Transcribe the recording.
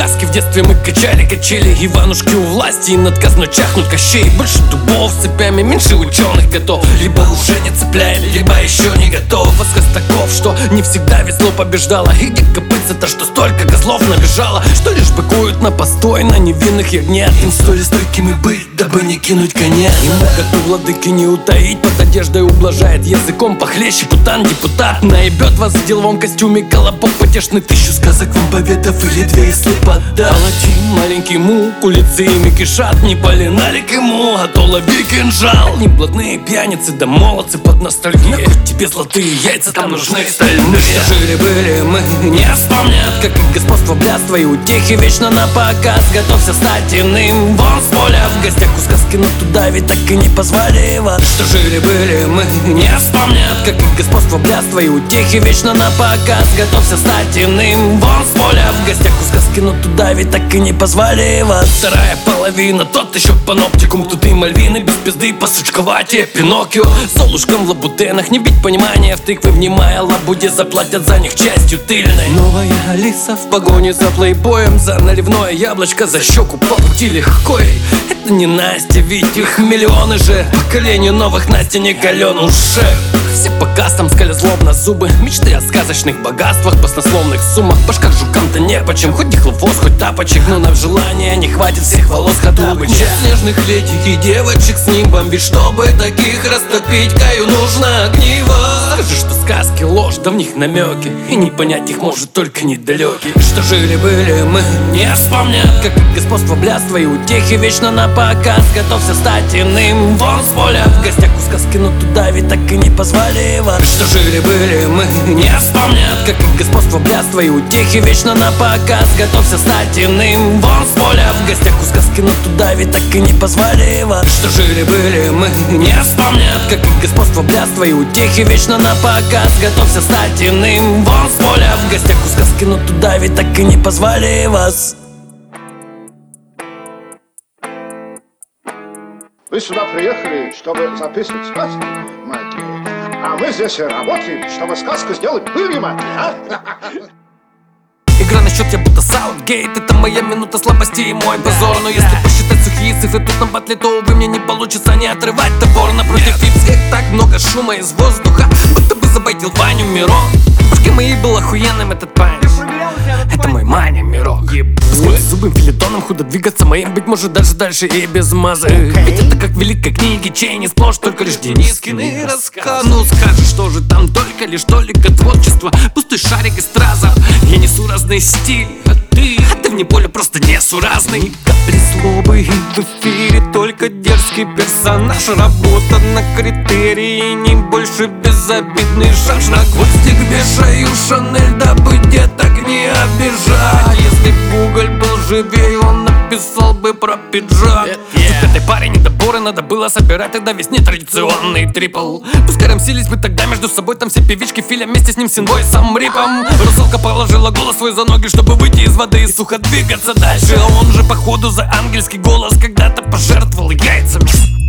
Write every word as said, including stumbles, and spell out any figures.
сказки в детстве мы качали, качели. Иванушки у власти и над казной чахнут Кощей. Больше дубов с цепями, меньше ученых готов. Либо уже не цепляет, либо еще не готов. Восказ таков, что не всегда весло побеждало. И где копытца-то, что столько козлов набежало, что лишь быкуют на постой, на невинных ягнят. Им стоили стойкими быть, дабы не кинуть коня. Ему готов владыки не утаить, под одеждой ублажает языком похлеще путан депутат. Наебет вас в деловом костюме колобок потешный. Тысячу сказок вам поведав или две, если пода. Палатин, маленький мук, улицы ими кишат. Не полиналик ему, а то лови кинжал. Не блатные пьяницы, да молодцы под ностальгией. Тебе золотые яйца, там нужны стальные. Что жили-были мы, не вспомнят, как их господство, блядство и утехи вечно на показ. Готовься стать иным, вон с поля. В гостях у сказки, но туда ведь так и не позвали вас. Что жили-были мы, не вспомнят, как их господство, блядство и утехи вечно на показ. Готовься стать иным, вон с поля. В гостях у сказки, но туда ведь так и не позвали вас. Вторая половина, тот еще паноптикум. Тут и мальвины без пизды, посучковатее Пиноккио. Солушком в лабутенах, не бить понимания в тыквы, внимая лабуде, заплатят за них частью тыльной. Новая Алиса в погоне за плейбоем, за наливное яблочко, за щеку по пути легко. Это не Настя, ведь их миллионы же. Поколению новых Настя не кален уже. Все по кастам скаля злобно зубы, мечты о сказочных богатствах, баснословных суммах. В башках жукам-то не почем, хоть дихлофос, хоть тапочек. Но на желание не хватит всех волос Хоттабыча. Нет снежных летих и девочек с нимбом, ведь чтобы таких растопить, Каю нужно огниво. Скажи, что сказки ложь, да в них намеки, и не понять их может только недалекий. Что жили-были мы, не вспомнят, как господство, блядство и утехи вечно на показ. Готовься стать иным, вон с поля. В гостях у сказки, но туда ведь так и не позвали вас. Что жили-были мы, не вспомнят, как их господство, блядство и утехи вечно на показ. Готовься стать иным, вон с поля. В гостях у сказки, но туда ведь так и не позвали вас. Что жили-были мы, не вспомнят, как их господство, блядство и утехи вечно на показ. Готовься стать иным, вон с поля. В гостях у сказки, но туда ведь так и не позвали вас. Вы сюда приехали, чтобы записывать сказки, маги. А мы здесь работаем, чтобы сказку сделать были, маги, а? Игра на счет, я будто Саутгейт. Это моя минута слабости и мой позор. Но если посчитать сухие цифры тут на батле, то, увы, мне не получится не отрывать топор. Напротив фипских так много шума из воздуха, будто бы забайтил Ваню Мирон. В башке моей был охуенным этот панч. Это мой Маня Мирок. Сквозь зубым филитоном худо двигаться моим, быть может даже дальше и без мазы. Ведь это как в великой книге Чейни, сплошь только лишь Денискины рассказ. Ну скажешь, что же там только лишь толика творчества, пустой шарик и страза. Я несу разный стиль, а ты, а ты в неволе просто несуразный. Ни капли злобы, и в эфире только дерзкий персонаж. Работа на критерии, не больше безобидный шарж. На гвоздик вешаю Шанель, дабы деток не обижать. Если б уголь был живее, он написал бы про пиджак. Тут этой паре недоборы надо было собирать, тогда весь нетрадиционный трипл. Пускай рамсились бы тогда между собой там все певички Филя вместе с ним Синвой сам Рипом. Русалка положила голос свой за ноги, чтобы выйти из воды и сухо двигаться дальше. А он же походу за ангельский голос когда-то пожертвовал яйцами.